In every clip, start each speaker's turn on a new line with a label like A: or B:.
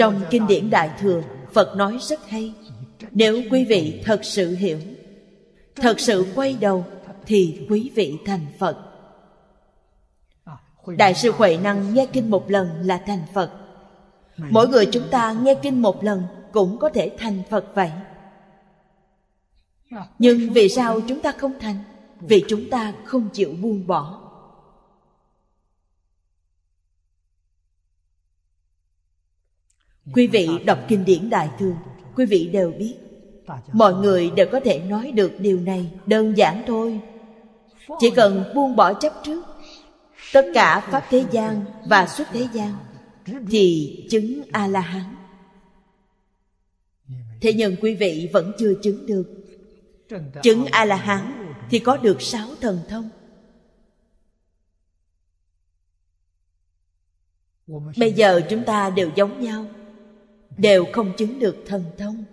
A: Trong kinh điển Đại Thừa, Phật nói rất hay. Nếu quý vị thật sự hiểu, thật sự quay đầu, thì quý vị thành Phật. Đại sư Huệ Năng nghe kinh một lần là thành Phật. Mỗi người chúng ta nghe kinh một lần cũng có thể thành Phật vậy. Nhưng vì sao chúng ta không thành? Vì chúng ta không chịu buông bỏ. Quý vị đọc kinh điển Đại Thừa, quý vị đều biết, mọi người đều có thể nói được điều này, đơn giản thôi. Chỉ cần buông bỏ chấp trước, tất cả pháp thế gian và xuất thế gian, thì chứng A-la-hán. Thế nhưng quý vị vẫn chưa chứng được. Chứng A-la-hán thì có được 6 thần thông. Bây giờ chúng ta đều giống nhau, đều không chứng được thần thông.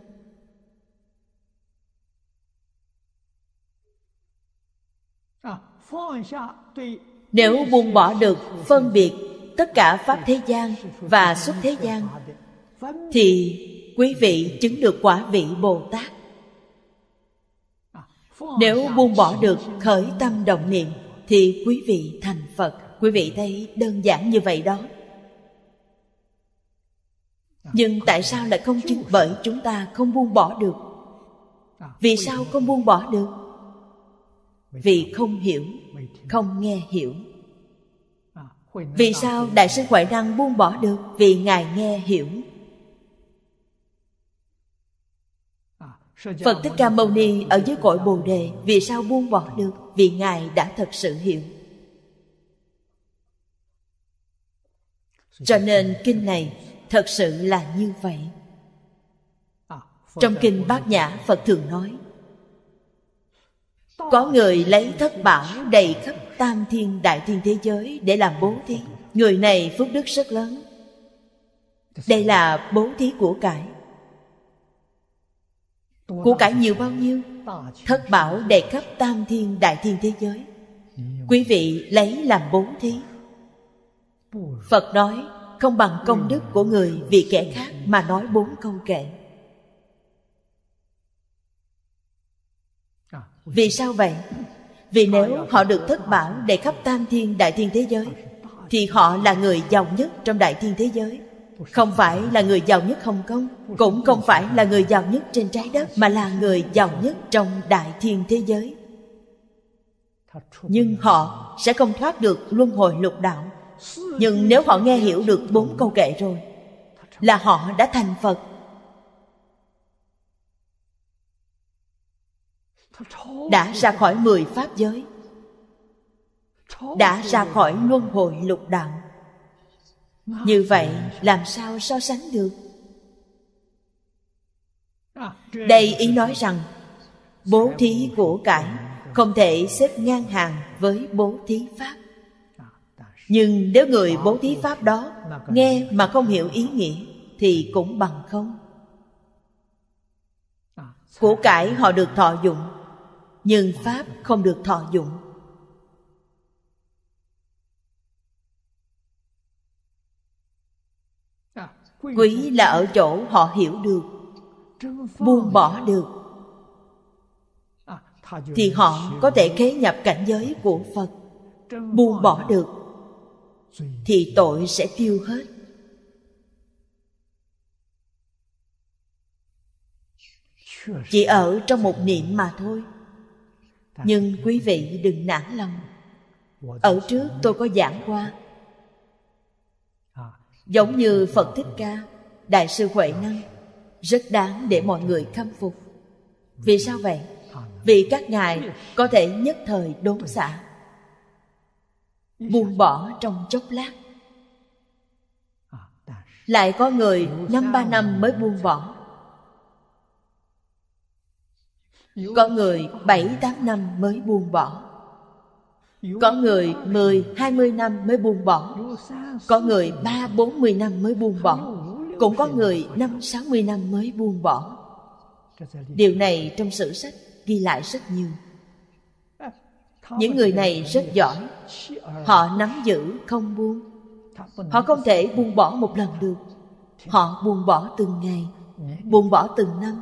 A: Nếu buông bỏ được phân biệt tất cả pháp thế gian và xuất thế gian, thì quý vị chứng được quả vị Bồ Tát. Nếu buông bỏ được khởi tâm động niệm, thì quý vị thành Phật. Quý vị thấy đơn giản như vậy đó. Nhưng tại sao lại không chứng? Bởi chúng ta không buông bỏ được. Vì sao không buông bỏ được? Vì không hiểu, không nghe hiểu. Vì sao Đại sư Huệ Năng buông bỏ được? Vì Ngài nghe hiểu. Phật Thích Ca Mâu Ni ở dưới cội Bồ Đề, vì sao buông bỏ được? Vì Ngài đã thật sự hiểu. Cho nên kinh này thật sự là như vậy. Trong kinh Bát Nhã, Phật thường nói, có người lấy thất bảo đầy khắp tam thiên đại thiên thế giới để làm bố thí. Người này phước đức rất lớn. Đây là bố thí của cải. Của cải nhiều bao nhiêu? Thất bảo đầy khắp tam thiên đại thiên thế giới. Quý vị lấy làm bố thí. Phật nói không bằng công đức của người vì kẻ khác mà nói 4 câu kệ. Vì sao vậy? Vì nếu họ được thất bảo đầy khắp tam thiên đại thiên thế giới, thì họ là người giàu nhất trong đại thiên thế giới. Không phải là người giàu nhất Hồng Kông, cũng không phải là người giàu nhất trên trái đất, mà là người giàu nhất trong đại thiên thế giới. Nhưng họ sẽ không thoát được luân hồi lục đạo. Nhưng nếu họ nghe hiểu được 4 câu kệ rồi, là họ đã thành Phật. Đã ra khỏi 10 pháp giới, đã ra khỏi luân hồi lục đạo. Như vậy làm sao so sánh được? Đây ý nói rằng bố thí của cải không thể xếp ngang hàng với bố thí pháp. Nhưng nếu người bố thí pháp đó nghe mà không hiểu ý nghĩa, thì cũng bằng không. Của cải họ được thọ dụng, nhưng pháp không được thọ dụng. Quý là ở chỗ họ hiểu được, buông bỏ được, thì họ có thể khế nhập cảnh giới của Phật. Buông bỏ được thì tội sẽ tiêu hết. Chỉ ở trong một niệm mà thôi. Nhưng quý vị đừng nản lòng. Ở trước tôi có giảng qua, giống như Phật Thích Ca, Đại sư Huệ Năng, rất đáng để mọi người khâm phục. Vì sao vậy? Vì các ngài có thể nhất thời đốn xả, buông bỏ trong chốc lát. Lại có người 5-3 năm mới buông bỏ, có người 7-8 năm mới buông bỏ, có người 10-20 năm mới buông bỏ, có người 30-40 năm mới buông bỏ, cũng có người 50-60 năm mới buông bỏ. Điều này trong sử sách ghi lại rất nhiều. Những người này rất giỏi. Họ nắm giữ không buông. Họ không thể buông bỏ một lần được. Họ buông bỏ từng ngày, buông bỏ từng năm.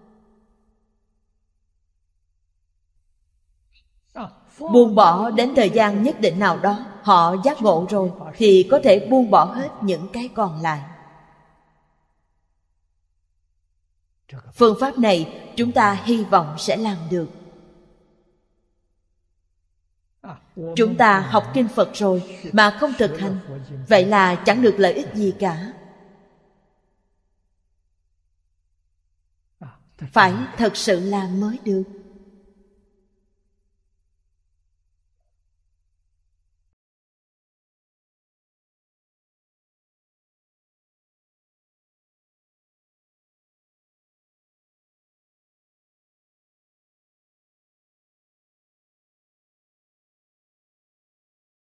A: Buông bỏ đến thời gian nhất định nào đó, họ giác ngộ rồi thì có thể buông bỏ hết những cái còn lại. Phương pháp này chúng ta hy vọng sẽ làm được. Chúng ta học kinh Phật rồi mà không thực hành, vậy là chẳng được lợi ích gì cả. Phải thật sự làm mới được.